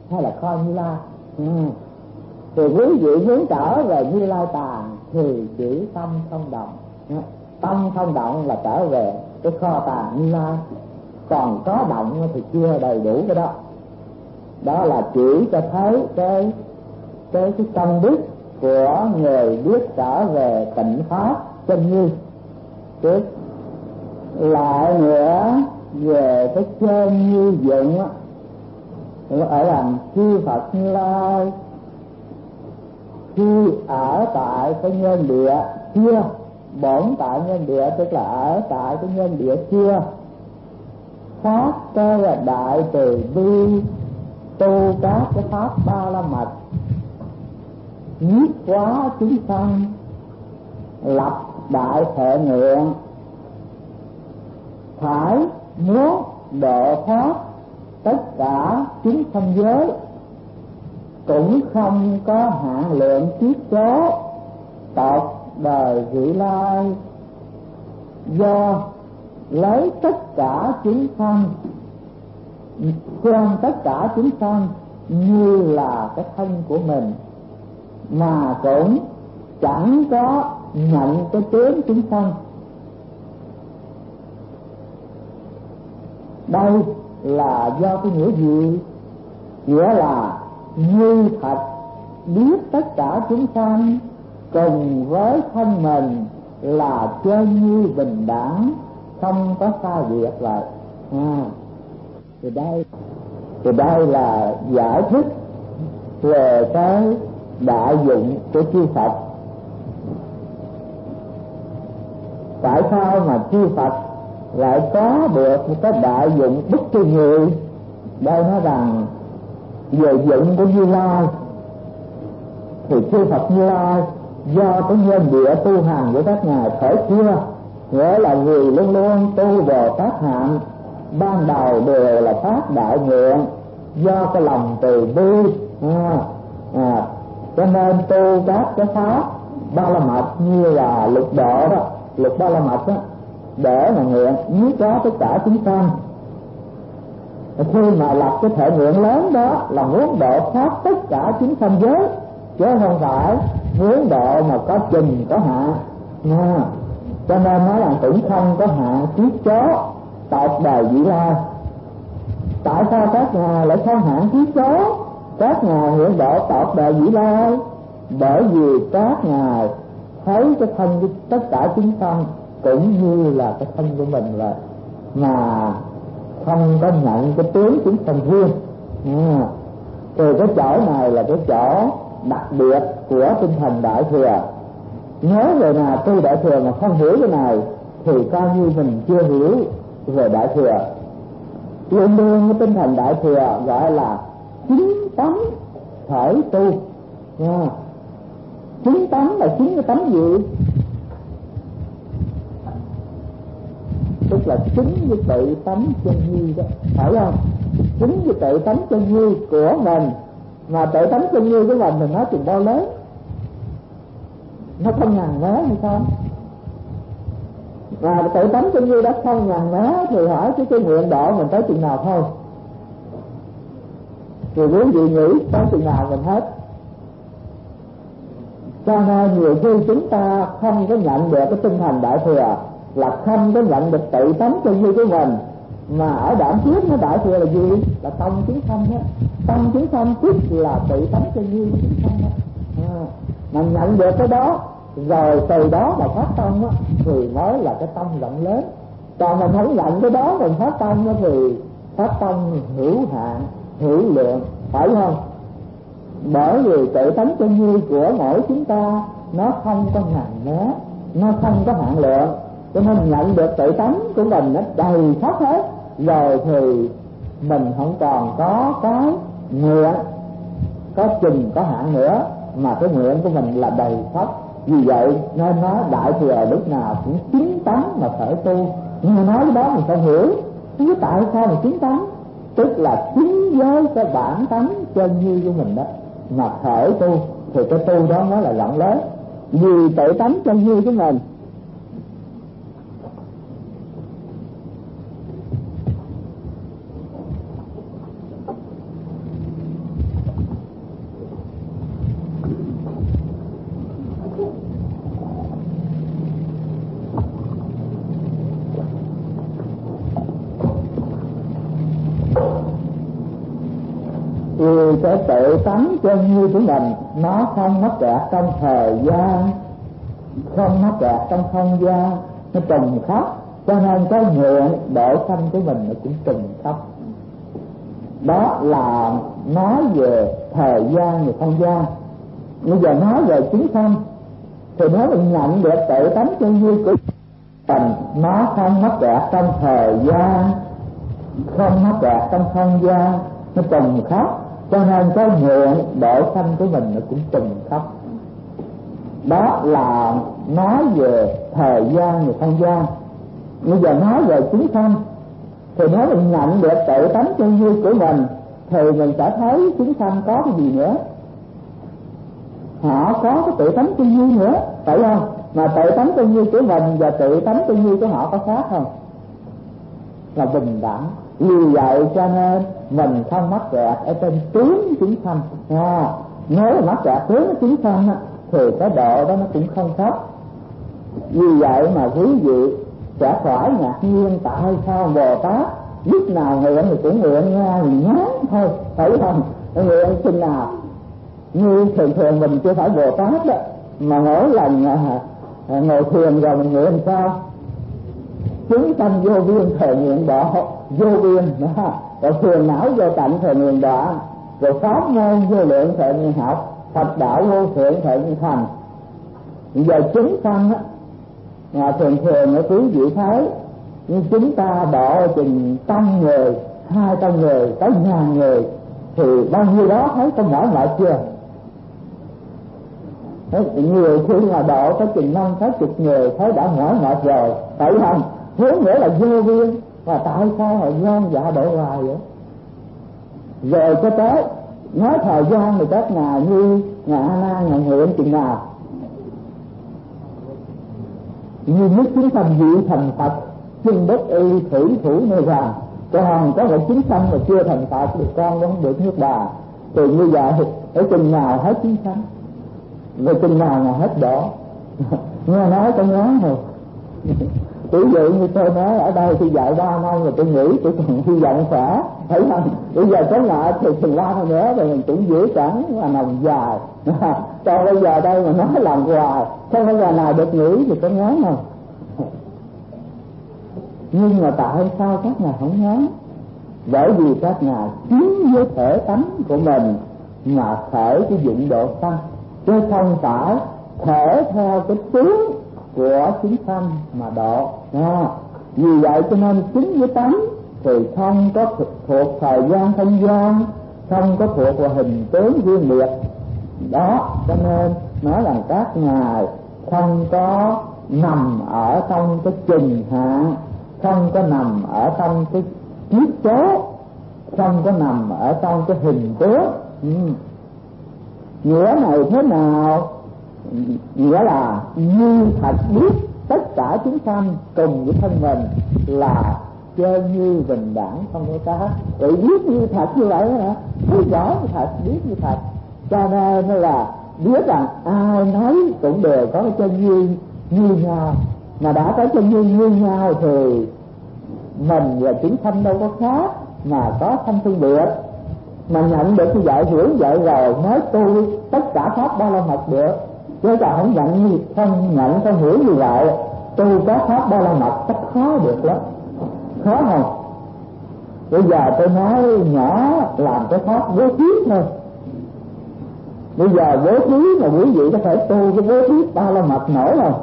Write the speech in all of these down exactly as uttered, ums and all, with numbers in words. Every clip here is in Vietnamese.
hay là coi Như Lai. Ừ. Thì quý vị hướng trở về Như Lai tàng thì chỉ tâm không động. Tâm không động là trở về cái kho tàng Như Lai, còn có động thì chưa đầy đủ cái đó. Đó là chỉ cho thấy cái cái cái công đức của người biết trở về tịnh pháp chân như. Trước lại nữa về cái chân như dụng á, ở làm chư Phật Như Lai khi ở tại cái nhân địa chưa, bổn tại nhân địa tức là ở tại cái nhân địa chưa, phát cái đại từ bi, tu các cái pháp ba la mật, nhiếp hóa chúng sanh, lập đại thệ nguyện, phải muốn độ thoát tất cả chúng sanh giới, cũng không có hạn lượng kiếp số tộc đời vị lai, do lấy tất cả chúng sanh, xem tất cả chúng sanh như là cái thân của mình, mà cũng chẳng có nhận cái tướng chúng sanh. Đây là do cái nghĩa gì? Nghĩa là như thật biết tất cả chúng sanh cùng với thân mình là chân như bình đẳng, không có xa biệt lại. À, thì đây thì đây là giải thích về cái đại dụng của chư Phật. Tại sao mà chư Phật lại có được một cái đại dụng bất kỳ người? Đây nói rằng về dụng của Như Lai thì chư Phật Như Lai do cái nhân địa tu hành của các ngài khởi chưa, nghĩa là vì luôn luôn tu Bồ Tát hạnh, ban đầu đều là phát đại nguyện, do cái lòng từ bi, à, à, cho nên tu các cái pháp ba la mật như là lục độ đó, lục ba la mật đó, để mà nguyện nhiếp hóa tất cả chúng sanh. Khi mà lập cái thể nguyện lớn đó là muốn độ thoát tất cả chúng sanh giới, chứ không phải muốn độ mà có chừng có hạn. À, cho nên nói là cũng không có hạn kiếp số tộc đời vị lai. Tại sao các ngài lại không hạn kiếp số? Các ngài nguyện độ tộc đời vị lai bởi vì các ngài thấy cái thân của tất cả chúng sanh cũng như là cái thân của mình vậy, mà không có nhận cái tướng chúng sanh riêng. À, thì cái chỗ này là cái chỗ đặc biệt của tinh thần Đại Thừa. Nhớ về là tu Đại Thừa mà không hiểu cái này thì coi như mình chưa hiểu về Đại Thừa. Luôn luôn cái tinh thần Đại Thừa gọi là chính tánh khởi tu. À, chính tánh là chính cái tánh gì? Tức là chính với tự tánh chân như đó, phải không? Chính với tự tánh chân như của mình, mà tự tánh chân như của mình mình nói chừng bao lớn, nó không ngàn mé hay không? Và tự tánh chân như đó không ngàn mé thì hỏi cái cái nguyện độ mình tới chừng nào thôi? Thì muốn gì nghĩ tới chừng nào mình hết. Cho nên nhiều khi chúng ta không có nhận được cái tinh thần Đại Thừa, là không có nhận được tự tánh chân như của mình. Mà ở đoạn trước nó Đại Thừa là gì? Là tông chứng sanh đó. Tông chứng sanh tức là tự tánh chân như chứng sanh đó. À, mà nhận được cái đó rồi từ đó mà phát tông á thì mới là cái tông rộng lớn. Còn mình không nhận cái đó mình phát tông á thì phát tông hữu hạn, hữu lượng, phải không? Bởi vì tự tánh chân như của mỗi chúng ta nó không có ngàn mé, nó không có hạn lượng, cho nên nhận được tự tánh của mình nó đầy khắp hết rồi thì mình không còn có cái nguyện có chừng có hạn nữa, mà cái nguyện của mình là đầy khắp. Vì vậy nên nói Đại Thừa lúc nào cũng chính tánh mà khởi tu. Nhưng mà nói cái đó mình không hiểu, chứ tại sao mà chính tánh? Tức là chính với cái bản tánh chân như của mình đó mà khởi tu, thì cái tu đó mới là rộng lớn. Vì tự tánh chân như của mình thì cái tự tánh chân như của mình nó không mắc kẹt trong thời gian, không mắc kẹt trong không gian, nó trùng khắp, cho nên cái nguyện độ sanh của mình nó cũng trùng khắp. Đó là nói về thời gian và không gian. Bây giờ nói về chúng sanh thì nếu mình nhận được tự tánh chân như của mình, nó không mắc kẹt trong thời gian, không mắc kẹt trong không gian, nó trùng khắp, cho nên cái nguyện độ sanh của mình nó cũng trùng khắp. Đó là nói về thời gian và không gian. Bây giờ nói về chúng sanh thì nếu mình nhận được tự tánh chân như của mình thì mình sẽ thấy chúng sanh có cái gì nữa, họ có cái tự tánh chân như nữa, phải không? Mà tự tánh chân như của mình và tự tánh chân như của họ có khác không? Là bình đẳng. Vì vậy cho nên mình không mắc kẹt ở trên tướng chúng sanh. À, nếu mà mắc kẹt tướng chúng sanh thì cái độ đó nó cũng không khác. Vì vậy mà quý vị sẽ khỏi ngạc nhiên tại sao Bồ Tát lúc nào nguyện thì cũng nguyện nghe thì nhán thôi, phải không? Nguyện chừng nào như thường thường mình chưa phải Bồ Tát đó, mà mỗi lần à, ngồi thiền rồi mình nguyện sao? Chúng sanh vô biên thời nguyện độ, vô biên đó. Rồi phiền não vô tận thời nguyện độ, rồi pháp môn vô lượng thời nguyện học, Phật đạo vô thượng thời nguyện thành. Giờ chúng sanh á, mà thường thường ở quý vị thấy, nhưng chúng ta độ chừng trăm người, hai trăm người, tới ngàn người, thì bao nhiêu đó thấy có mỏi mệt chưa? Nhiều khi mà độ tới chừng năm sáu chục người thấy đã mỏi mệt rồi, phải không? Hướng nữa là vô biên, và tại sao họ ngon dạ độ hoài vậy? Rồi cho tới nói thời gian thì các ngài như ngài A Nan ngài nguyện chừng nào, như nhất chúng sanh dị thành Phật, chân đất y thủy thủ nơi vàng. Còn có một chúng sanh mà chưa thành Phật thì con không được nước Bà. Thì như vậy ở chừng nào hết chúng sanh, rồi chừng nào mà hết độ. Nghe nói có nhớ rồi. Ví dụ như tôi nói ở đây tôi dạy ba năm rồi tôi nghĩ tôi còn hy vọng khỏe, thấy không? Bây giờ có lại thì chừng ba năm nữa rồi mình cũng giữ cẳng mà nằm dài. Còn bây giờ đây mà nói làm hoài, không bao giờ nào được nghỉ thì có nhớ không? Nhưng mà tại sao các ngài không nhớ? Bởi vì các ngài chính với thể tánh của mình mà khởi cái dụng độ sanh, chứ không phải thể theo cái tướng của chúng sanh mà độ. À, vì vậy cho nên chính với tánh thì không có thuộc thời gian không gian, không có thuộc vào hình tướng riêng biệt. Đó cho nên nói rằng các ngài không có nằm ở trong cái trình hạn, không có nằm ở trong cái kiếp số, không có nằm ở trong cái hình tướng. Ừ. Nghĩa này thế nào? Nghĩa là như thật biết tất cả chúng sanh cùng với thân mình là chơi như bình đẳng không có khác. Để biết như thật như vậy hả? Biết rõ như thật, biết như thật. Cho nên là biết rằng ai nói cũng đều có cái chân như như nhau. Mà đã có chân như như nhau thì mình và chúng sanh đâu có khác mà có sanh phân biệt. Mà nhận được như vậy, hiểu vậy rồi mới tu tất cả pháp ba la mật được. Chứ ta không nhận như không nhận không hiểu như vậy, tu các pháp ba la mật rất khó được lắm. Khó không? Bây giờ tôi nói nhỏ làm cái pháp bố thí thôi. Bây giờ bố thí mà quý vị có thể tu cái bố thí ba la mật nổi không?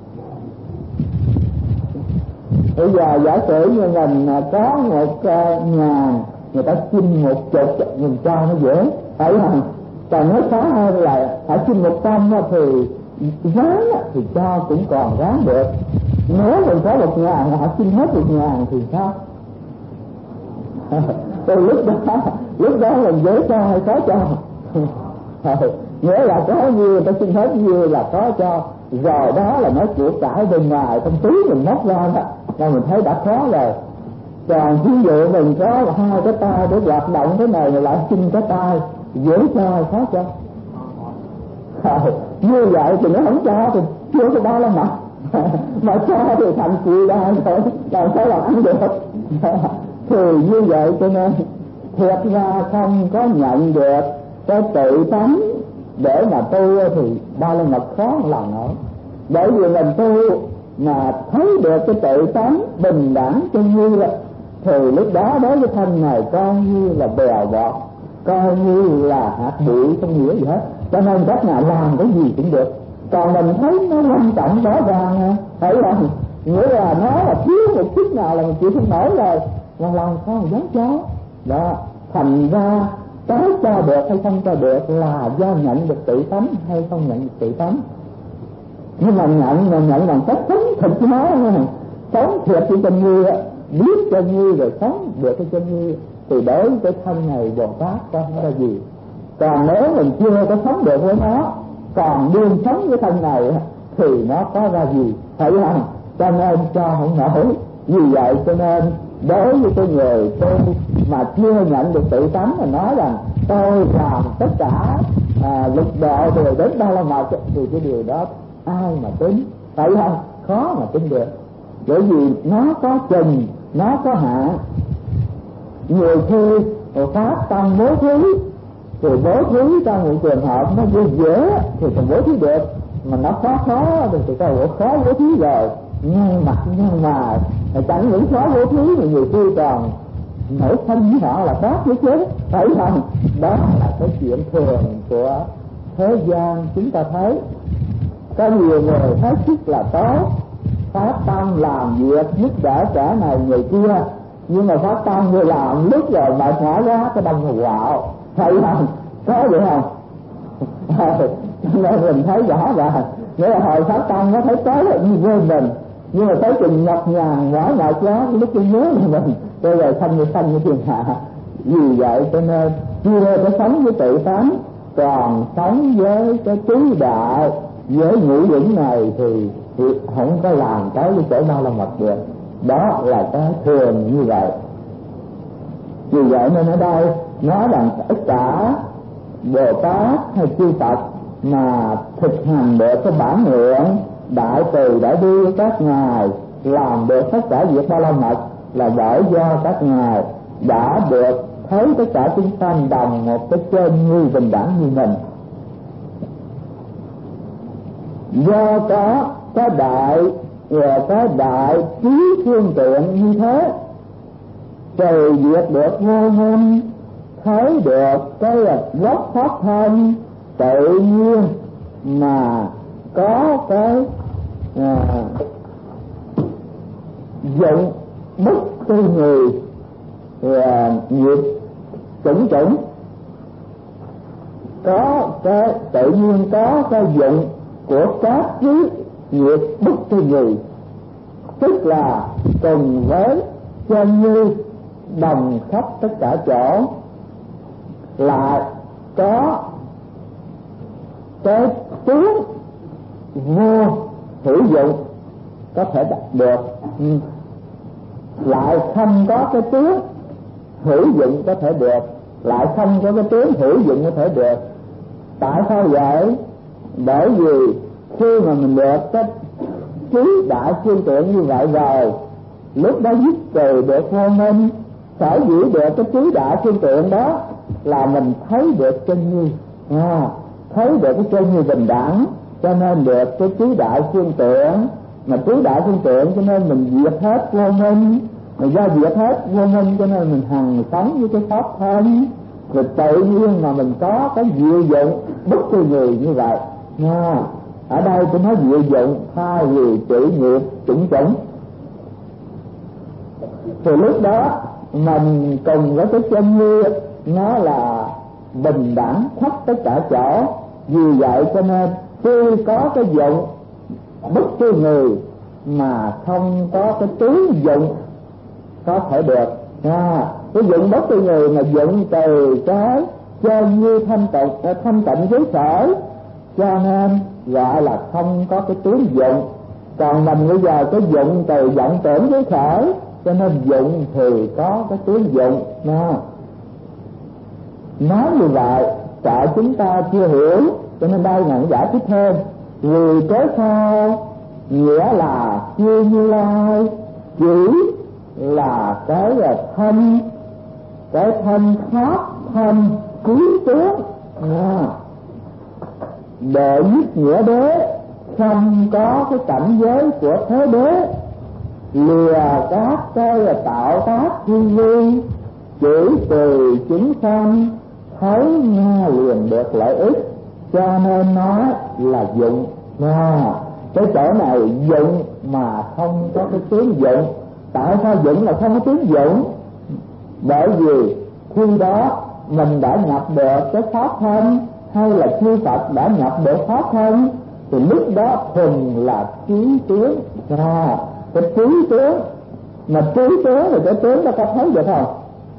Bây giờ giả sử như mình có một nhà, người ta xin một chục mình cho nó dễ, phải không? Còn nói khá hơn là phải xin một trăm thì ráng thì cho cũng còn ráng được. Nếu mình có một ngàn họ xin hết một ngàn thì sao? Từ lúc đó lúc đó mình dễ cho hay khó cho? Nghĩa là có nhiêu người ta xin hết nhiêu là có cho. Rồi đó là nói của cải bên ngoài trong túi mình móc ra đó là mình thấy đã khó rồi. Còn ví dụ mình có hai cái tay để hoạt động thế này mà lại xin cái tay, dễ cho hay khó cho? Như vậy thì nó không cho thì chưa có ba la mật. Mà cho thì thành chịu đa rồi, làm sao làm ăn được. Thì như vậy cho nên thiệt ra không có nhận được cái tự tánh để mà tu thì Ba La Mật khó làm nổi. Bởi vì mình tu mà thấy được cái tự tánh bình đẳng chân như là thì lúc đó đối với thân này coi như là bèo bọt, coi như là hạt bụi, không nghĩa gì hết. Cho nên các ngài làm cái gì cũng được. Còn mình thấy nó quan trọng rõ ràng, thấy không? Nghĩa là nó là thiếu một chút nào là mình chịu không nổi rồi, mà làm sao mà dám cháu đó. Thành ra cái cho được hay không cho được là do nhận được tự tánh hay không nhận được tự tánh. Nhưng mà nhận mà nhận bằng cách sống thịt của nó, sống thiệt cho chân như, biết chân như rồi sống được cái chân như, thì đối với cái thân này Bồ Tát có là gì. Còn nếu mình chưa có sống được với nó, còn đương sống với thân này thì nó có ra gì, phải không? Cho nên cho không nổi. Vì vậy cho nên đối với cái người tôi mà chưa nhận được tự tánh mà nói rằng tôi làm tất cả à, lục độ rồi đến Ba La Mật thì cái điều đó ai mà tính, phải không? Khó mà tính được. Bởi vì nó có chừng, nó có hạn. Nhiều khi pháp tăng bố thí thì bố thí trong một trường hợp nó dễ dễ thì còn bố thí được, mà nó khó khó thì thì có khó bố thí rồi. Nhưng mà nhưng mà chẳng những khó bố thí mà nhiều khi còn nổi thân với họ là khác với chứ, phải không? Đó là cái chuyện thường của thế gian. Chúng ta thấy có nhiều người thấy sức là tốt, phát tâm làm việc giúp đỡ cả này người kia, nhưng mà phát tâm người làm lúc rồi mà ngã ra cái đâm hồ quạo, phải không? Có vậy không? Nên mình thấy rõ ràng, nếu là hồi phát tâm nó thấy tới là như với mình, nhưng mà tới chừng nhọc nhằn quá ngại quá lúc tôi nhớ là mình tôi rồi sanh như sanh như thiên hạ. Vì vậy cho nên chưa có sống với tự tánh, còn sống với cái tứ đại, với ngũ uẩn này thì, thì không có làm tới với chỗ Ba La Mật được. Đó là cái thường như vậy. Vì vậy nên ở đây nói rằng tất cả Bồ Tát hay chư Phật mà thực hành được cái bản nguyện đại từ đã đưa các ngài làm được tất cả việc Ba La Mật là bởi do các ngài đã được thấy tất cả chúng sanh đồng một cái chân như bình đẳng như mình. Do có cái đại và cái đại trí phương tiện như thế, từ việc được vô minh thấy được cái gốc pháp thân tự nhiên mà có cái à, dụng bất tư người và nghiệp chủng chủng, có cái tự nhiên có cái dụng của các thứ nghiệp bất tư người, tức là cùng với chân như đồng khắp tất cả chỗ, lại có cái tướng vô hữu dụng có thể đạt được, lại không có cái tướng hữu dụng có thể được, lại không có cái tướng hữu dụng có thể được. Tại sao vậy? Bởi vì khi mà mình được cái trí đại phương tiện như vậy rồi, lúc đó dứt trừ được vô minh, sở dĩ được cái trí đại phương tiện đó là mình thấy được chân như, à, thấy được cái chân như bình đẳng, cho nên được cái trí đại phương tiện. Mà trí đại phương tiện cho nên mình diệt hết vô minh, mà do diệt hết vô minh cho nên mình hằng sống với cái pháp thân, rồi tự nhiên mà mình có cái diệu dụng bất cứ người như vậy. À, ở đây tôi nói diệu dụng thay vì trị nghiệp chủng chủng, thì lúc đó mình cùng với cái chân như nó là bình đẳng khắp tất cả chỗ. Vì vậy cho nên khi có cái dụng bất cứ người mà không có cái tướng dụng có thể được. À, cái dụng bất cứ người mà dụng từ cái chân như thanh tịnh thanh tịnh giới sở, cho nên gọi là không có cái tướng dụng. Còn mình bây giờ cái dụng từ vọng tưởng giới khởi, cho nên dụng thì có cái tướng dụng. Nó nói như vậy sợ chúng ta chưa hiểu, cho nên đây ngài giải thích thêm. Vì cớ sao? Nghĩa là chư Như Lai chỉ là cái là thân cái thân pháp thân trí tướng à. Đệ nhất nghĩa đế không có cái cảnh giới của thế đế, lìa các cái tạo tác thi vi, chỉ từ chúng sanh thấy nghe liền được lợi ích, cho nên nó là dụng à. Cái chỗ này dụng mà không có cái tướng dụng. Tại sao dụng là không có tướng dụng? Bởi vì khi đó mình đã nhập được cái pháp thân, hay là chư Phật đã nhập được pháp thân, thì lúc đó thuần là trí tướng à. Cái trí tướng mà trí tướng thì cái tướng nó có thấy được không?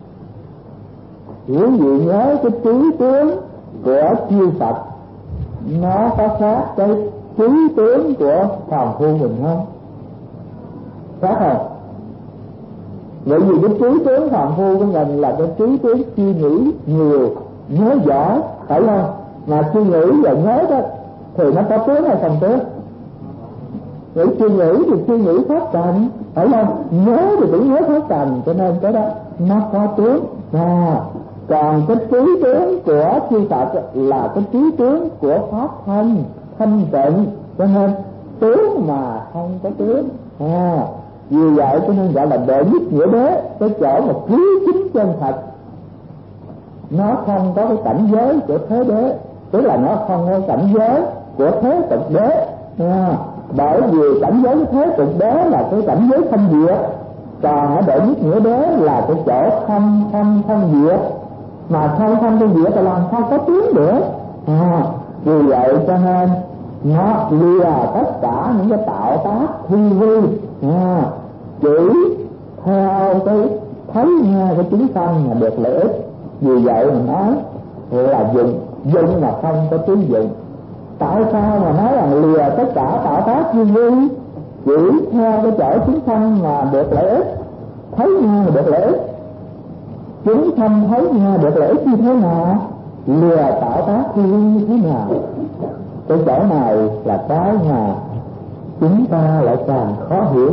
Quý vị nhớ cái trí tướng của chư Phật nó có khác cái trí tướng của phàm phu mình không? Khác không? Bởi vì cái trí tướng phàm phu của mình là cái trí tướng suy nghĩ nhiều, nhớ giỏi, phải không? Mà suy nghĩ và nhớ đó thì nó có tướng hay không tướng? Nghĩ suy nghĩ thì suy nghĩ phát trần, phải không? Nhớ thì cũng nhớ phát trần, cho nên cái đó nó có tướng à. Còn cái trí tướng của chư Phật là cái trí tướng của pháp thân thanh tịnh, cho nên tướng mà không có tướng à. Vì vậy cho nên gọi là đệ nhất nghĩa đế, cái chỗ mà trí chính chân thật, nó không có cái cảnh giới của thế đế, tức là nó không có cảnh giới của thế tục đế à. Bởi vì cảnh giới của thế tục đế là cái cảnh giới thanh diệt, còn ở đệ nhất nghĩa đế là cái chỗ không không thanh diệt, mà không thanh thanh diệt thì làm sao có tiếng nữa à. Vì vậy cho nên nó lìa tất cả những cái tạo tác thi vi à, chỉ theo cái thấy nghe cái chúng sanh mà được lợi ích. Vì vậy mà nói là dụng, dụng mà không có tiếng dụng. Tại sao mà nói là lìa tất cả tạo tác thi vi, chỉ theo cái chỗ chúng sanh mà được lợi ích, thấy nghe mà được lợi ích? Chúng sanh thấy nghe được lợi ích như thế nào? Lìa tạo tác thi vi như thế nào? Cái chỗ này là cái mà chúng ta lại càng khó hiểu.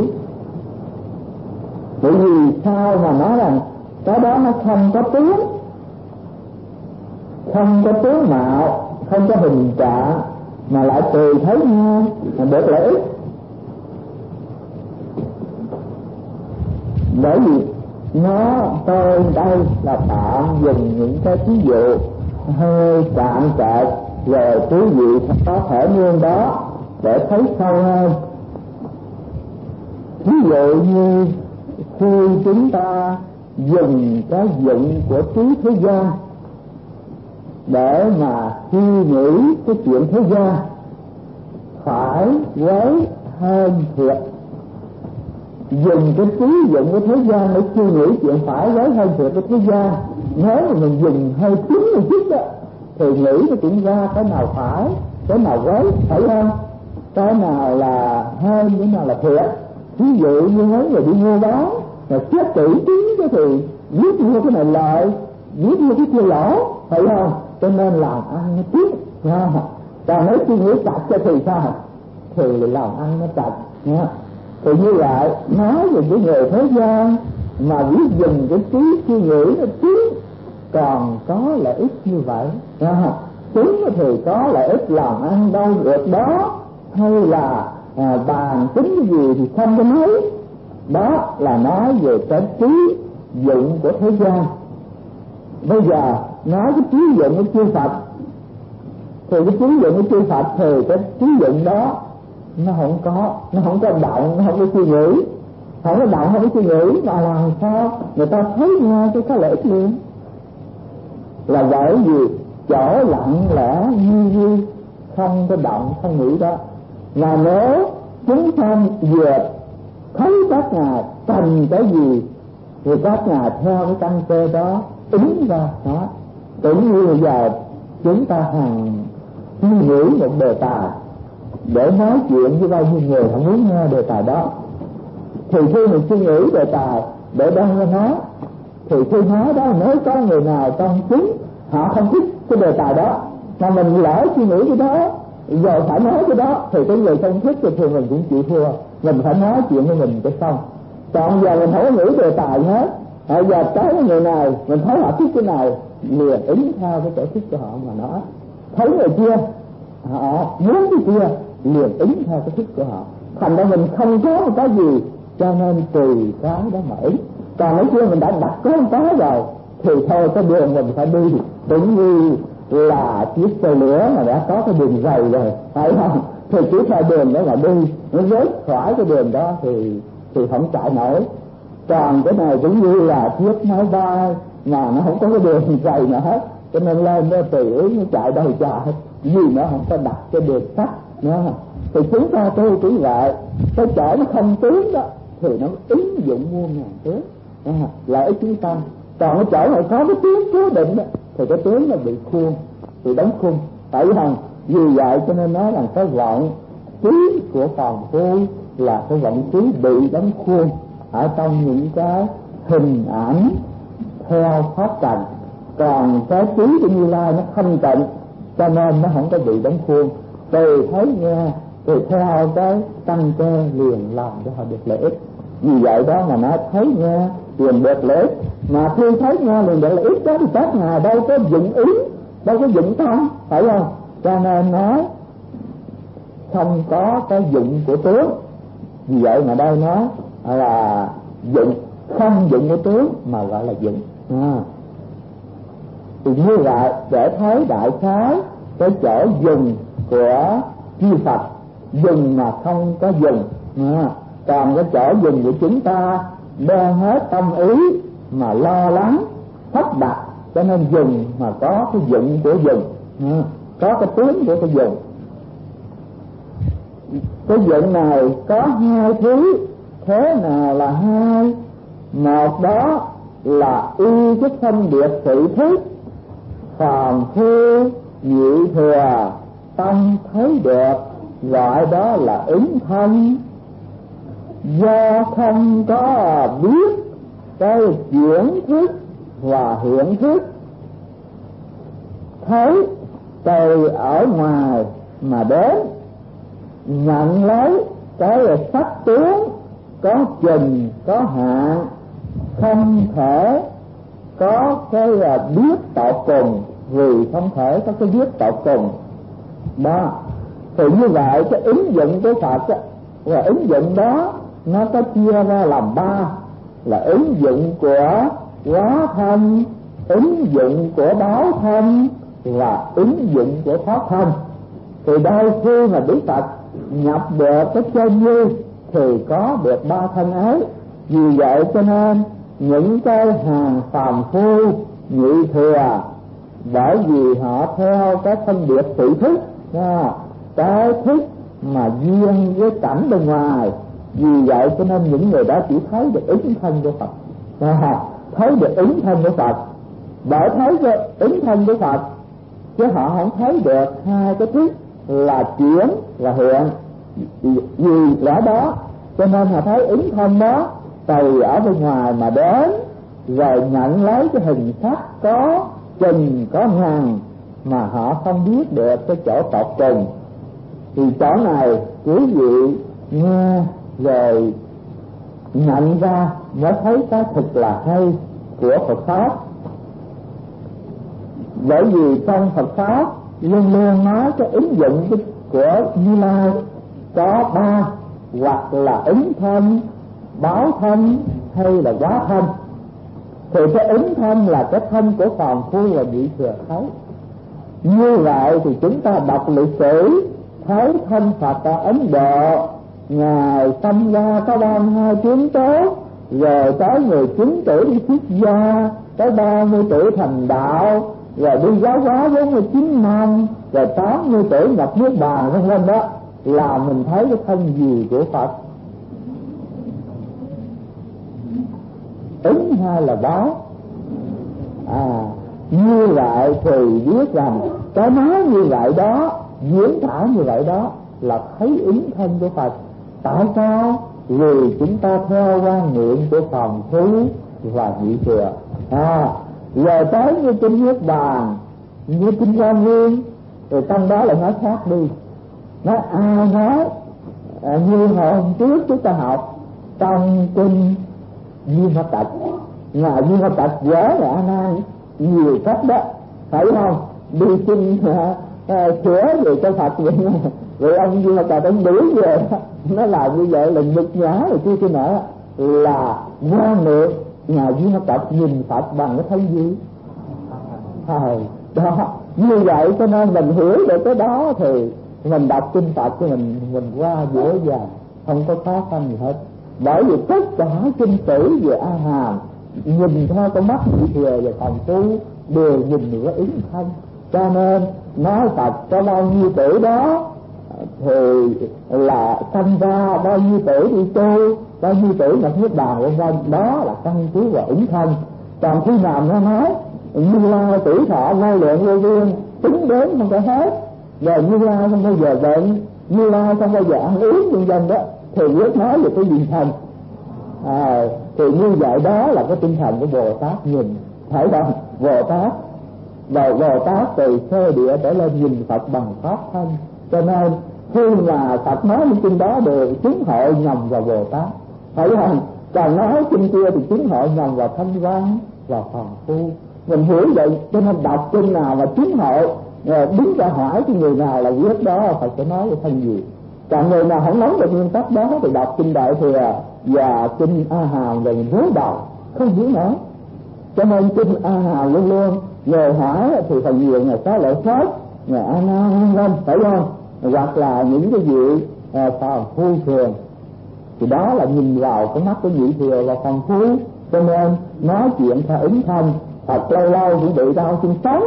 Bởi vì sao mà nói rằng cái đó nó không có tướng, không có tướng mạo, không có hình trạng, mà lại từ thấy nghe mà được lợi ích? Bởi vì nó, tôi đây là tạm dùng những cái ví dụ hơi cạn cợt, rồi quý vị có thể nương đó để thấy sâu hơn. Ví dụ như khi chúng ta dùng cái dụng của trí thế gian để mà suy nghĩ cái chuyện thế gian, phải với hơn thiệt. Dùng cái trí dụng của thế gian để suy nghĩ chuyện phải với hơn thiệt của thế gian, nếu mà mình dùng hơi chính một chút đó thì nghĩ nó cũng ra cái nào phải, cái nào với, phải không? Cái nào là hơn, cái nào là thiệt. Ví dụ như mấy người đi mua bán, mà xét kỹ chính cái thì viết mua cái này lợi, viết mua cái kia lỗ, phải không? Cho nên làm ăn nó tiếc. Còn nếu suy nghĩ chặt cho thì sao? Thì làm ăn nó chặt nha. Thì như vậy nói về cái người thế gian mà biết dùng cái trí suy nghĩ nó tiếc, còn có lợi ích như vậy nha. Chúng thì có lợi ích làm ăn đâu được đó, hay là à, bàn tính cái gì thì không có nói. Đó là nói về cái trí dụng của thế gian. Bây giờ nói cái trí dụng của chư Phật, thì cái trí dụng của chư Phật thì cái trí dụng đó nó không có, nó không có động, nó không có suy nghĩ, không có động, không có suy nghĩ, mà làm sao người ta thấy nghe cái có lợi ích liền? Là bởi vì chỗ lặng lẽ như như không có động, không nghĩ đó. Mà nếu chúng sanh vừa thấy các ngài cần cái gì thì các ngài theo cái căn cơ đó ứng ra đó. Cũng như bây giờ chúng ta hàng suy nghĩ một đề tài để nói chuyện với bao nhiêu người không muốn nghe đề tài đó, thì khi mình suy nghĩ đề tài để đăng lên nói, thì khi nói đó nếu có người nào trong chúng họ không thích cái đề tài đó mà mình lỡ suy nghĩ cái đó giờ phải nói cái đó, thì cái người không thích thì thường mình cũng chịu thua, mình phải nói chuyện với mình cho xong. Còn giờ mình không có nghĩ đề tài hết, Bây giờ tới người này mình thấy họ thích cái này liền ứng theo cái chỗ thích của họ mà nói, thấy người kia họ muốn cái kia liền ứng theo cái thích của họ. Thành ra mình không có một cái gì cho nên tùy cái đó mà ứng. Còn cái kia mình đã đặt có một cái rồi thì thôi cái đường mình phải đi cũng như là chiếc xe lửa mà đã có cái đường dày rồi, phải không? Thì chỉ theo đường đó là đi, nó rớt khỏi cái đường đó thì thì không chạy nổi. Còn cái này cũng như là chiếc máy bay mà nó không có cái đường dày nào hết, cho nên lên nó tùy ý nó chạy đâu chạy, vì nó không có đặt cái đường sắt nữa. Thì chúng ta tu cũng vậy, cái chỗ nó không tướng đó thì nó ứng dụng muôn ngàn tướng à, lợi ích chúng ta. Còn cái chỗ này có cái tướng cố định đó thì cái tướng nó bị khuôn, bị đóng khung, phải không? Vì vậy cho nên nói rằng cái vọng trí của phàm phu là cái vọng trí bị đóng khuôn ở trong những cái hình ảnh theo pháp trần. Còn cái trí của Như Lai nó không tịnh, cho nên nó không có bị đóng khuôn. Từ thấy nghe thì theo cái tăng cơ liền làm cho họ được lợi ích. Vì vậy đó mà nó thấy nghe liền được lợi ích. Mà khi thấy nghe liền được lợi ích đó thì các ngài đâu có dụng ý, đâu có dụng tâm, phải không? Cho nên nó không có cái dụng của tướng. Vì vậy mà đây nó là dụng, không dụng của tướng mà gọi là dụng à. Thì như vậy để thấy đại khái cái chỗ dùng của chư Phật, dùng mà không có dùng à. Còn cái chỗ dùng của chúng ta đem hết tâm ý mà lo lắng thất đặt, cho nên dùng mà có cái dụng của dùng à. Có cái tướng của cái dùng. Cái dụng này có hai thứ. Thế nào là hai? Một đó là y cái phân biệt sự thức phàm phu nhị thừa tâm thấy được, gọi đó là ứng thân. Do không có biết cái chuyển thức và hiện thức, thấy từ ở ngoài mà đến, nhận lấy cái sắc tướng có chừng có hạn, không thể có cái là biết tột cùng, vì không thể có cái biết tột cùng đó. Thì như vậy cái ứng dụng của Phật á, và ứng dụng đó nó có chia ra làm ba, là ứng dụng của hóa thân, ứng dụng của báo thân và ứng dụng của pháp thân. Thì đây khi mà Đức Phật nhập được cái chân như thì có được ba thân ấy. Vì vậy cho nên những cái hàng phàm phu nhị thừa, bởi vì họ theo cái phân biệt sự thức, cái thức mà duyên với cảnh bên ngoài, vì vậy cho nên những người đó chỉ thấy được ứng thân của Phật, thấy được ứng thân của Phật, bởi thấy cái ứng thân của Phật, chứ họ không thấy được hai cái thức là chuyển và hiện. Vì lẽ đó cho nên họ thấy ứng thân đó từ ở bên ngoài mà đến, rồi nhận lấy cái hình sắc có chừng có ngàn mà họ không biết được cái chỗ tột cùng. Thì chỗ này quý vị nghe rồi nhận ra mới thấy cái thực là hay của Phật pháp. Bởi vì trong Phật pháp luôn luôn nói cái ứng dụng của Như Lai có ba, hoặc là ứng thân, báo thân hay là hóa thân. Thì cái ứng thân là cái thân của phàm phu và nhị thừa thấy. Như vậy thì chúng ta đọc lịch sử thấy thân Phật ở Ấn Độ, ngài sinh ra có ba mươi hai tướng tốt, rồi tới mười chín tuổi đi xuất gia, tới ba mươi tuổi thành đạo, rồi đi giáo hóa bốn mươi chín năm, rồi tám mươi tuổi nhập nước bàn vân vân đó, là mình thấy cái thân gì của Phật. Ứng hai là báo à. Như vậy thì biết rằng cái nói như vậy đó, diễn tả như vậy đó là thấy ứng thân của Phật. Tại sao? Vì chúng ta theo quan niệm của phàm phu và nhị thừa à. Rồi tới như kinh Niết Bàn, như kinh Quan Nghiêm, rồi trong đó lại nói khác đi. Nói ai nói à, như hôm trước chúng ta học trong kinh Di Ma Tịch Ngài Di Ma Cật vẽ là A Nan nhiều cách đó, phải không? Đi xin uh, uh, sửa về cho Phật vậy, rồi ông Di Ma Cật ông đuổi về, nó làm như vậy là nhục nhã rồi chứ cái nọ là ngoan miệng. Ngài Di Ma Cật nhìn Phật bằng cái thấy gì à, đó như vậy, cho nên mình hiểu được cái đó thì mình đọc kinh Phật của mình mình qua dễ dàng, không có khó khăn gì hết. Bởi vì tất cả kinh sử về A Hàm nhìn theo con mắt nhị thừa và Phàm Phu đều nhìn được ứng thân, cho nên nói Phật có bao nhiêu tuổi đó thì là sanh ra bao nhiêu tuổi đi tu, bao nhiêu tuổi nhập niết bàn vân vân, đó là căn cứ và ứng thân. Còn khi nào nó nói Như Lai tuổi thọ vô lượng vô biên, tính đến không có hết, rồi Như Lai không bao giờ giận, Như Lai không bao giờ ăn uống vân vân đó, thì biết nói về cái gì thần à, thì như vậy đó là cái tinh thần của Bồ Tát nhìn, thấy không? Bồ Tát và Bồ Tát từ sơ địa trở lên nhìn Phật bằng pháp thân, cho nên khi mà Phật nói những kinh đó đều chứng hội nhằm vào Bồ Tát, phải không? Còn nói kinh kia thì chứng hội nhằm vào Thanh Văn và Phàm Phu. Mình hiểu vậy, cho nên đọc kinh nào mà chứng hội đứng ra hỏi cái người nào là biết đó Phật sẽ nói về thân gì. Còn người nào không nắm được nguyên tắc đó thì đọc kinh Đại Thừa và kinh A Hàm rồi mình rối đầu không hiểu nữa. Cho nên kinh A Hàm luôn luôn người hỏi thì phần nhiều ngày Xá Lợi Phất, ngày A Nan vân, phải không? Hoặc là những cái vị à, Phàm Phu thường, thì đó là nhìn vào cái mắt của nhị thừa và Phàm Phu, cho nên nói chuyện theo ứng thân. Phật lâu lâu cũng bị đau xương sống,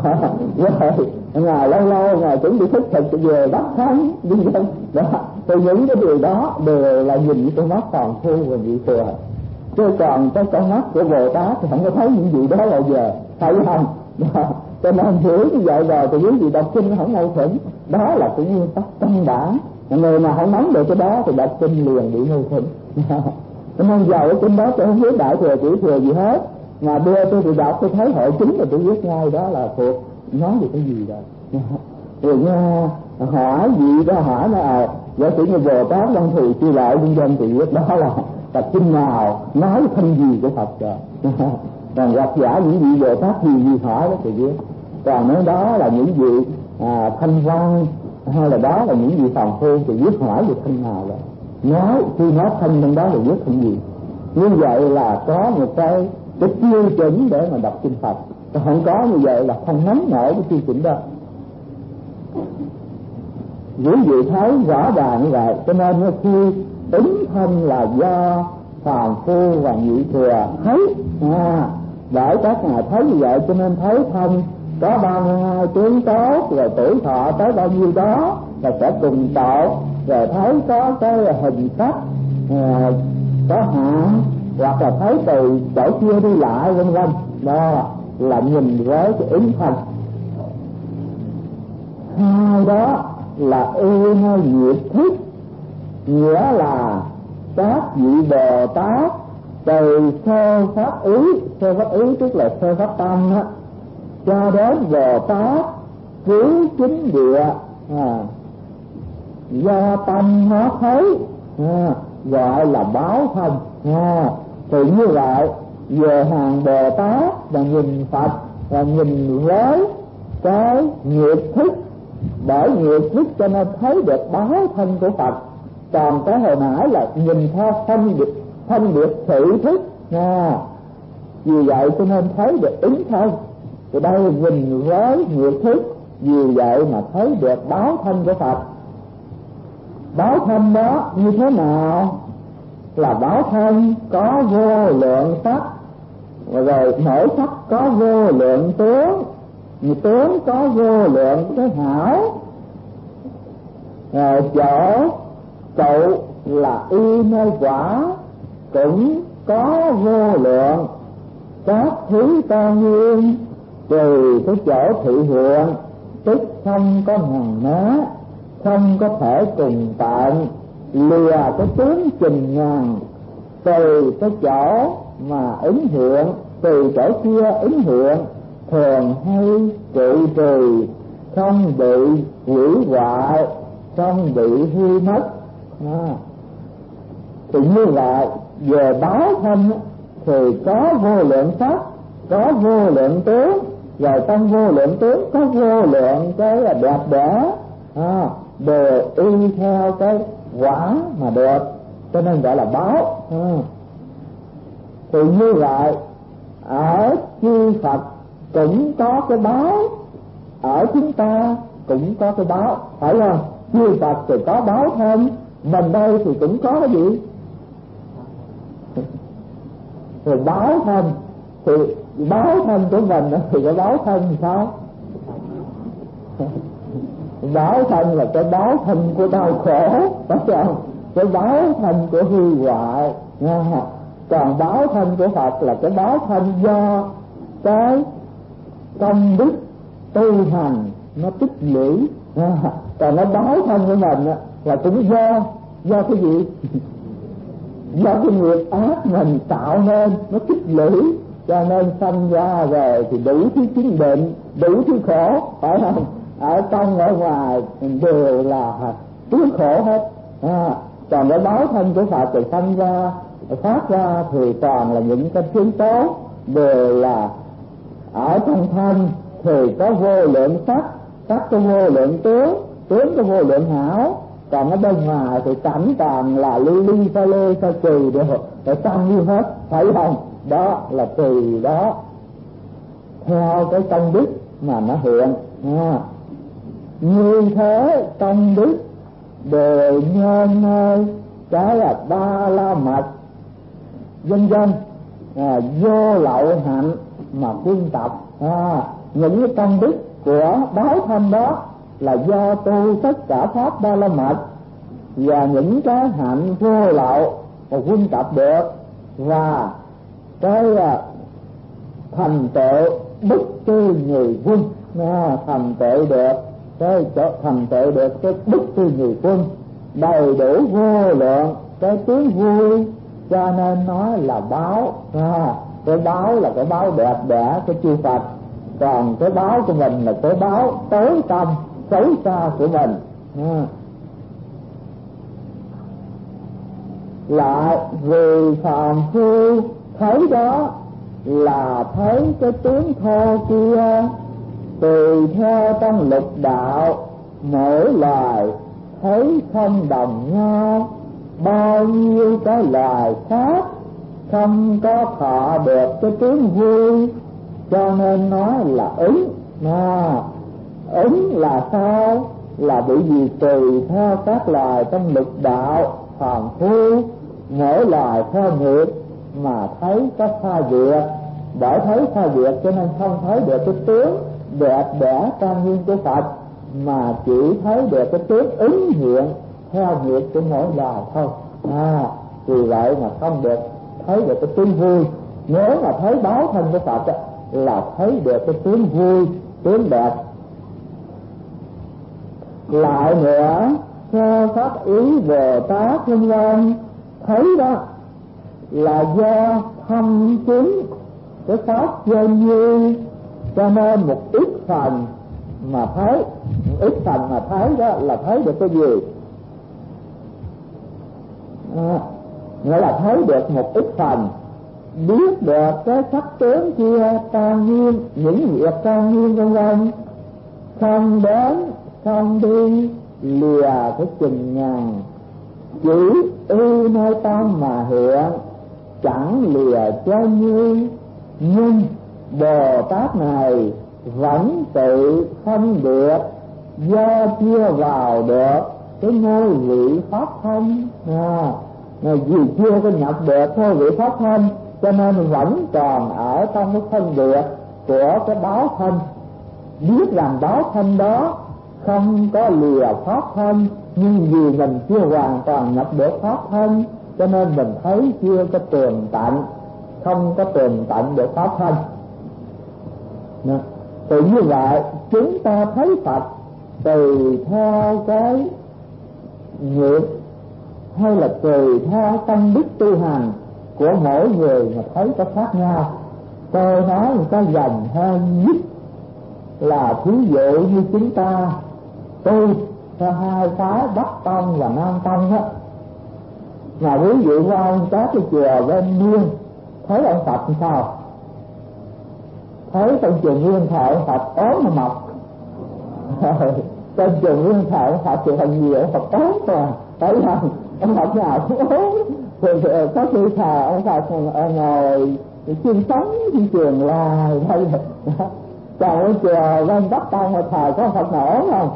rồi ngài lâu lâu ngài cũng bị thức thực về bắt thân, vân vân. Thì những cái điều đó đều là nhìn với con mắt Phàm Phu và nhị thừa, chứ còn cái con mắt của Bồ Tát thì không có thấy những gì đó bao giờ, thấy không? Cho nên hiểu như vậy rồi thì quý vị đọc kinh nó không mâu thuẫn, đó là cái nguyên tắc căn bản. Người nào không nắm được cái đó thì đọc kinh liền bị mâu thuẫn. Cho nên vào cái kinh đó tôi không biết Đại Thừa Tiểu Thừa gì hết, mà đưa tôi thì đọc tôi thấy hội chính rồi tôi biết ngay đó là thuộc nói về cái gì rồi. Rồi nha, hỏi gì đó hỏi nó à, giả sử như Bồ Tát Văn Thù Chi Lợi vân vân thì biết đó là tập kinh nào nói thân gì của Phật rồi. Còn gặp giả những vị Bồ Tát gì gì hỏi đó thì biết. Còn nếu đó là những vị à, Thanh Văn hay là đó là những vị Phàm Phu thì biết hỏi về thân nào rồi. Nói khi nói thân trong đó thì biết thân gì. Như vậy là có một cái cái tiêu chuẩn để mà đọc kinh Phật. Còn không có như vậy là không nắm nổi cái tiêu chuẩn đó. Quý vị thấy rõ ràng như vậy, cho nên khi ứng thân là do Phàm Phu và nhị thừa thấy à, để các ngài thấy như vậy, cho nên thấy thân có ba mươi hai tướng tốt, rồi tuổi thọ tới bao nhiêu đó là sẽ cùng tội, rồi thấy có cái hình sắc à, có hạn, hoặc là thấy từ chỗ kia đi lại vân vân, đó là nhìn với cái ứng thân. Hai đó là ư hay nhiệt thức, nghĩa là các vị Bồ Tát từ sơ pháp ý, sơ pháp ý tức là sơ pháp tâm á, cho đến Bồ Tát cứu chính địa à, do tâm nó thấy à, gọi là báo thân à, thì như vậy về hàng Bồ Tát và nhìn Phật và nhìn với cái nghiệp thức, bởi nghiệp thức cho nên thấy được báo thân của Phật. Còn cái hồi nãy là nhìn theo phân biệt phân biệt sự thức à, vì vậy cho nên thấy được ứng thân. Thì đây nhìn với nghiệp thức, vì vậy mà thấy được báo thân của Phật. Báo thân đó như thế nào? Là báo thân có vô lượng sắc, rồi mỗi sắc có vô lượng tướng, tướng có vô lượng cái hảo, rồi chỗ trụ là y nơi quả cũng có vô lượng các thứ cao nhiên, trừ cái chỗ thị hiện tức không có ngần ná, không có thể cùng tận, lìa cái tướng trình ngàn, từ cái chỗ mà ứng hiện, từ chỗ kia ứng hiện, thường hay trụ trì, không bị hủy hoại, không bị hư mất à. Thì như vậy về báo thân thì có vô lượng sắc, có vô lượng tướng, rồi trong vô lượng tướng có vô lượng cái đẹp đẽ, à, đều y theo cái quả mà được, cho nên gọi là báo. À. Thì như vậy ở chư Phật cũng có cái báo, ở chúng ta cũng có cái báo, phải không? Chư Phật thì có báo thân, mình đây thì cũng có cái gì? Thì báo thân, thì báo thân của mình thì cái báo thân thì sao? Báo thân là cái báo thân của đau khổ, phải không? Cái báo thân của hư hoại. Còn báo thân của Phật là cái báo thân do cái công đức tu hành nó tích lũy. Còn nó báo thân của mình là cũng do do cái gì? Do cái nghiệp ác mình tạo nên, nó tích lũy, cho nên sanh ra rồi thì đủ thứ chứng bệnh, đủ thứ khổ, phải không? Ở trong ở ngoài đều là tướng khổ hết. À, còn cái báo thân của Phật thì sanh ra phát ra thì toàn là những cái tướng tốt, đều là ở trong thân thì có vô lượng sắc, sắc có vô lượng tướng, tướng có vô lượng hảo. Còn ở bên ngoài thì cảnh toàn là ly ly pha lê pha trì để để tăng như hết, phải không? Đó là tùy đó theo cái công đức mà nó hiện. À, như thế công đức đều nhân nơi cái là ba la mật vân vân, à, vô lậu hạnh mà quân tập. À, những cái công đức của báo thân đó là do tu tất cả pháp ba la mật và những cái hạnh vô lậu mà quân tập được, và cái thành tựu bất tư người quân, à, thành tựu được cái thành tựu được cái bất tư người quân, đầy đủ vô lượng cái tiếng vui, cho nên nói là báo. À, cái báo là cái báo đẹp đẽ của chư Phật, còn cái báo của mình là cái báo tối tăm xấu xa của mình. À, lại vì phàm phu thấy đó là thấy cái tướng thô kia, tùy theo trong lục đạo mỗi loài thấy không đồng nhau, bao nhiêu cái loài khác không có thọ được cái tướng vui, cho nên nói là ứng. À, ứng là sao? Là bởi vì tùy theo các loài trong lục đạo phàm phu, mỗi loài theo nghiệp mà thấy có pha biệt, bởi thấy pha biệt cho nên không thấy được cái tướng đẹp đẽ trang nghiêm của Phật, mà chỉ thấy được cái tướng ứng hiện theo nghiệp của mỗi loài thôi. À, vì vậy mà không được thấy được cái tướng vui. Nếu mà thấy báo thân của Phật là thấy được cái tướng vui, tướng đẹp. Lại nữa theo pháp ý Bồ Tát vân vân, thấy đó là do thâm chứng cái pháp vô như, cho nên một ít phần mà thấy, một ít phần mà thấy đó là thấy được cái gì? À, nghĩa là thấy được một ít phần, biết được cái sắc tướng kia trang nghiêm, những việc trang nghiêm vân vân, không đến không đi lìa cái chừng ngàn, chỉ y nơi tâm mà hiện, chẳng lìa cho như. Nhưng Bồ Tát này vẫn tự không được, do chưa vào được cái ngôi vị pháp thân. À, vì chưa có nhập được ngôi vị pháp thân, cho nên vẫn còn ở trong cái phân biệt của cái báo thân. Biết rằng báo thân đó không có lìa pháp thân, nhưng vì mình chưa hoàn toàn nhập được pháp thân, cho nên mình thấy chưa có tường tận, không có tường tận được pháp thân. Thì như vậy chúng ta thấy Phật tùy theo cái nghiệp hay là tùy theo tâm đức tu hành của mỗi người mà thấy có khác nhau. Tôi nói một cái dần hơn nhất là thí dụ như chúng ta tu theo hai phái Bắc Tông và Nam Tông á, mà ví dụ qua các cái chùa bên Miên thấy ông Phật làm sao? Thấy trong trường nguyên thọ ông Phật ốm mà mọc. Trong trường nguyên thọ ông Phật thì hình nhiều ông Phật ốm mà, thấy không? Ông Phật nào cũng ốm. Rồi có khi thà ông Phật ngồi chuyên sống trên trường là đây. Còn ở chùa bên Bắc Tông mà thờ có ông Phật nào ốm không?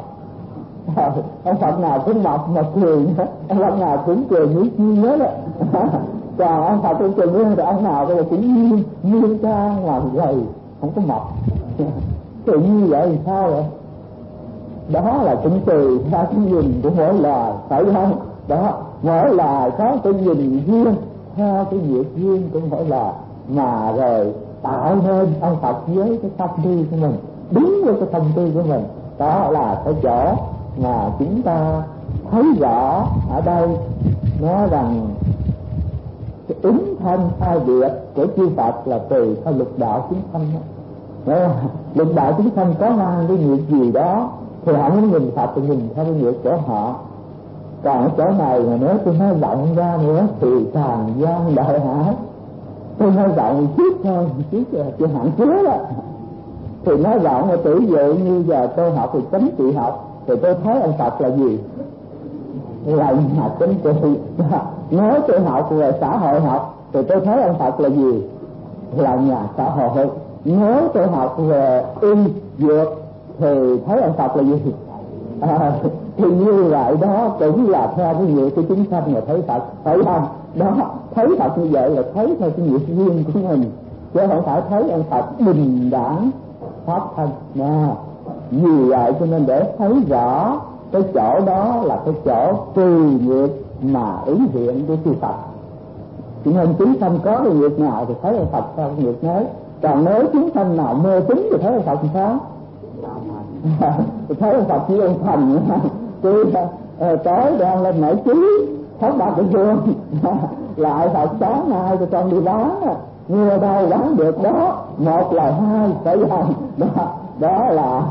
Ông Phật nào cũng mập mà cười, ông Phật nào cũng cười như nhiên hết á. Còn ông Phật trong trường nguyên thì ông nào cũng nhiên nhiên trang mà gầy, không có mập. Thì như vậy thì sao vậy? Đó là cũng tùy theo cái nhìn của mỗi loài, phải không? Đó, mỗi loài có cái nhìn riêng theo cái việc riêng của mỗi loài mà rồi tạo nên ông Phật với cái tâm tư của mình, đúng với cái tâm tư của mình. Đó là cái chỗ mà chúng ta thấy rõ ở đây, nói rằng cái ứng thân hai biệt của chư Phật là tùy theo lục đạo chúng sanh. Lục đạo chúng sanh có mang cái nghiệp gì đó thì họ muốn nhìn Phật thì nhìn theo cái nghiệp của họ. Còn ở chỗ này mà nếu tôi nói rộng ra nữa thì tràn gian đại hải. Tôi nói rộng chút thôi, chút chưa hạn chế đó. Thì nói rộng là tỷ dụ như giờ tôi học thì chánh trị học, thì tôi thấy ông Phật là gì? Là nhà chánh trị. Nếu tôi học về xã hội học thì tôi thấy ông Phật là gì? Là nhà xã hội. Nếu tôi học về y dược thì thấy ông Phật là gì? À, thì như vậy đó cũng là theo cái nghiệp của chúng sanh mà thấy Phật, phải không? Đó, thấy Phật như vậy là thấy theo cái nghiệp riêng của mình, chứ không phải thấy ông Phật bình đẳng pháp thân. Nè, vì vậy cho nên để thấy rõ cái chỗ đó là cái chỗ tùy nghiệp mà ứng hiện của chư Phật. Cho nên chúng sanh có cái nghiệp nào thì thấy ông Phật theo cái nghiệp đấy. Còn nếu chúng sanh nào mê tín thì thấy ông Phật làm sao? Tôi thấy ông Phật với ông Thành tôi tối đang lên nảy trí thấu ba cái gương lại Phật sáng nay tôi con đi bán mua đâu bán được đó, một là hai, phải không? Đó, đó là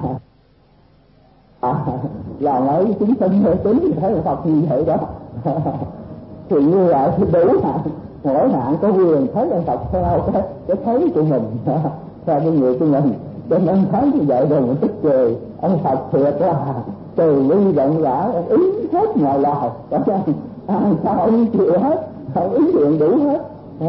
à, là mấy chúng sinh mê tín thì thấy ông Phật như vậy đó. Thì như vậy thì đủ hạn, mỗi hạn có quyền thấy ông Phật theo cái, cái thấy của mình, theo cái người của mình. Cho nên thấy như vậy rồi mình tức cười, ông Phật thiệt là từ bi rộng rãi, ông ứng hết mọi loài, ai sao ông chịu hết, ông ứng hiện đủ hết.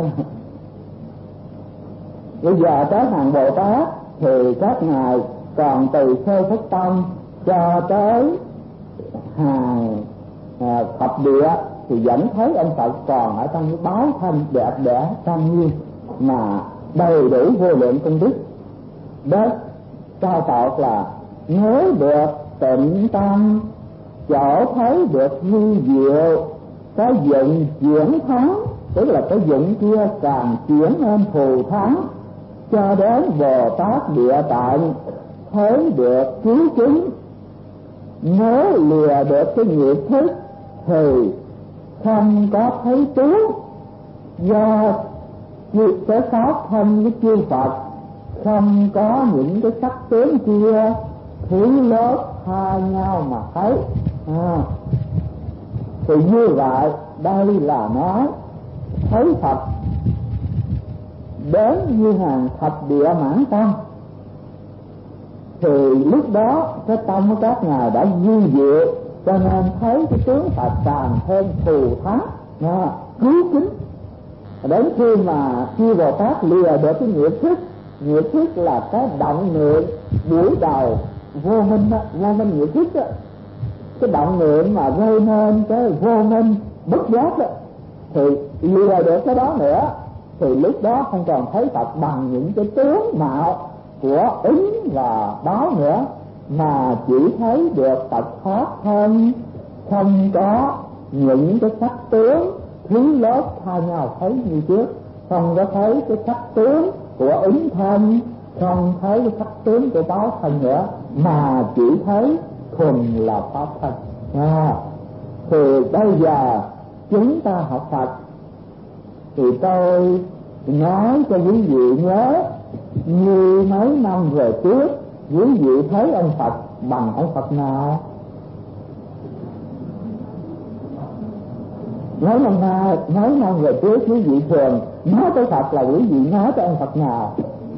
Bây giờ tới hàng Bồ Tát thì các ngài còn từ sơ xuất tâm cho tới hàng à, thập địa thì vẫn thấy ông Phật còn ở trong cái báo thân đẹp đẽ trang nghiêm mà đầy đủ vô lượng công đức. Đó cao tột là nếu được tịnh tâm chỗ thấy được hư diệu, cái dụng chuyển thắng, tức là cái dụng kia càng chuyển lên thù thắng, cho đến Bồ Tát địa tạng thấy được cứu chứng. Nếu lìa được cái nghiệp thức thì không có thấy tướng, do cái pháp thân với chư Phật không có những cái sắc tướng kia thứ lớp hai nhau mà thấy. À, thì như vậy đây là nói thấy Phật đến như hàng thập địa mãn tâm, thì lúc đó cái tâm của các ngài đã vi diệu, cho nên thấy cái tướng Phật càng thêm thù thắng, à, cứu kính. Đến khi mà chư Bồ Tát lìa được cái nghiệp thức, nghiệp thức là cái động niệm buổi đầu vô minh đó, vô minh nghiệp thức đó, cái động niệm mà gây nên cái vô minh bất giác đó, thì lìa được cái đó nữa thì lúc đó không còn thấy Phật bằng những cái tướng mạo của ứng và báo nữa, mà chỉ thấy được Phật thoát thân, không có những cái sắc tướng thứ lớp thay nhau thấy như trước, không có thấy cái sắc tướng của ứng thân, không thấy cái sắc tướng của báo thân nữa, mà chỉ thấy thuần là pháp thân. À, thì bây giờ chúng ta học Phật thì tôi nói cho quý vị nhớ, như mấy năm về trước quý vị thấy ông Phật bằng ông Phật nào? Mấy năm nay, mấy năm về trước quý vị thường nói tới Phật là quý vị nói tới ông Phật nào?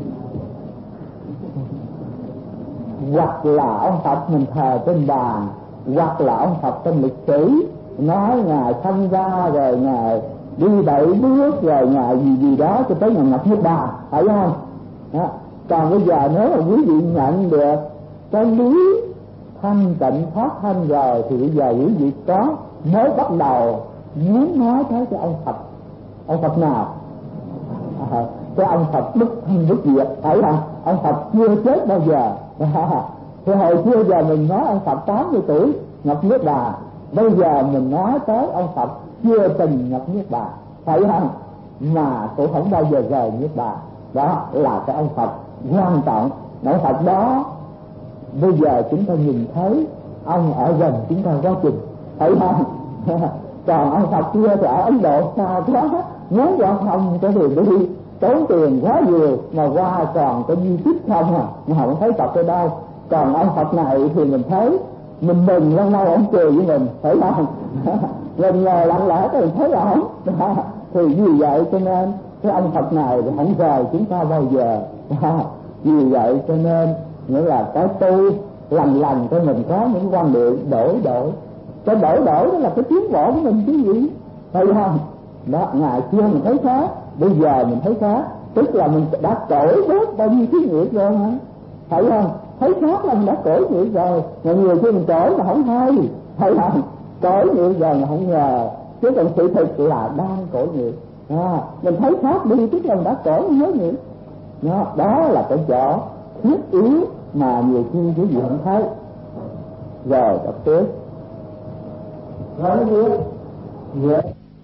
Hoặc là ông Phật mình thờ trên bàn, hoặc là ông Phật trong lịch sử nói ngài sanh ra rồi ngài đi bảy bước rồi ngài gì gì đó cho tới ngày nhập Niết Bàn, phải không? Đó. Còn bây giờ nếu mà quý vị nhận được cái lý thanh tịnh thoát thanh rồi thì bây giờ quý vị có mới bắt đầu muốn nói tới cái ông Phật. Ông Phật nào? À, cái ông Phật đức thanh đức diệt, phải không? Ông Phật chưa chết bao giờ. Thì hồi xưa giờ mình nói ông Phật tám mươi tuổi nhập Niết Bàn, bây giờ mình nói tới ông Phật chưa từng nhập Niết Bàn, phải không? Mà cũng không bao giờ rời Niết Bàn. Đó là cái ông Phật quan trọng. Ông Phật đó bây giờ chúng ta nhìn thấy ông ở gần chúng ta quá chừng, phải không? Còn ông Phật kia thì ở Ấn Độ xa quá, muốn qua không cái đường đi tốn tiền quá nhiều, mà qua còn có di tích không à, mà không thấy Phật ở đâu. Còn ông Phật này thì mình thấy mình mừng, lâu lâu ông cười với mình, phải không? Lần nhờ lặng lẽ thì mình thấy ổng. Thì vì vậy cho nên cái ông Phật này thì không rời chúng ta bao giờ. Vì vậy cho nên nghĩa là cái tu lần lần cho mình có những quan điểm đổi đổi. Cái đổi đổi đó là cái tiến bộ của mình chứ gì, phải không? Đó, ngày xưa mình thấy khác, bây giờ mình thấy khác, tức là mình đã cởi bớt bao nhiêu thí nghiệm rồi hả? Phải không? Thấy khác là mình đã cởi nghiệm rồi, mà nhiều khi mình cởi mà không hay, phải không? Cởi nghiệm rồi mà không ngờ, chứ còn sự thực là đang cởi nghiệm. À, mình thấy khác đi, tức là mình đã cởi nhớ nghiệm. Đó, đó là cái chỗ thiết yếu mà nhiều khi quý vị không thấy. Rồi đọc tiếp. Nói biết dễ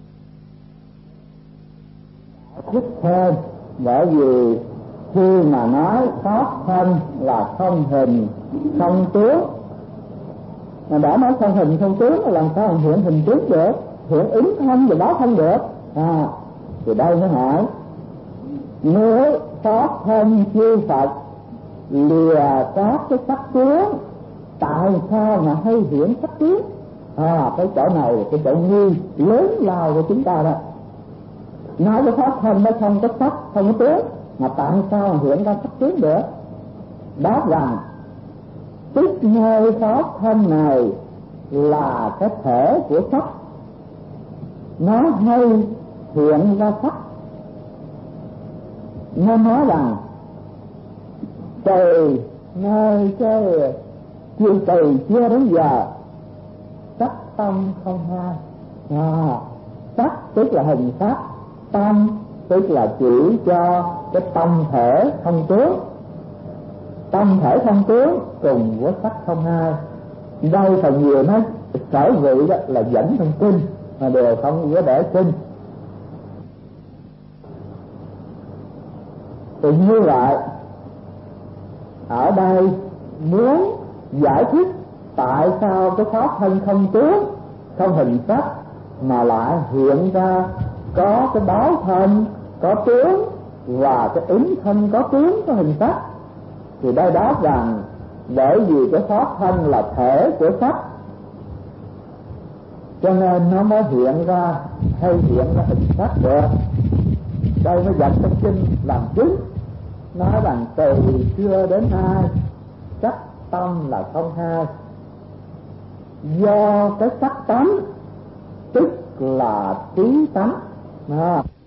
thích thêm, bởi vì khi mà nói pháp thân là không hình không tướng, mà đã nói không hình không tướng thì làm sao hiện hình tướng được, hiện ứng thân rồi đó không được. À, thì đây mới hỏi, nếu pháp thân chư Phật lìa các cái sắc tướng, tại sao mà hay hiện sắc tướng? À, cái chỗ này là cái chỗ nghi lớn lao của chúng ta đó. Nói cái pháp thân nó không có sắc, không có tướng, mà tại sao mà hiện ra sắc tướng được? Đáp rằng tức nơi pháp thân này là cái thể của sắc, nó hay hiện ra sắc. Nó nói rằng từ nơi cái chiều từ chưa đến giờ sắc tâm không hai. À, sắc tức là hình sắc, tâm tức là chỉ cho cái tâm thể không tướng. Tâm thể không tướng cùng với sắc không hai. Đây phần nhiều nói sở vị đó là dẫn trong kinh, mà đều không có để kinh. Thì như vậy ở đây muốn giải thích tại sao cái pháp thân không tướng, không hình sắc mà lại hiện ra có cái báo thân có tướng và cái ứng thân có tướng có hình sắc. Thì đây đáp rằng bởi vì cái pháp thân là thể của sắc, cho nên nó mới hiện ra hay hiện ra hình sắc được. Đây mới dẫn trong kinh làm chứng, nói rằng từ xưa đến nay sắc tâm là không hai, do cái sắc tánh tức là trí tánh. À,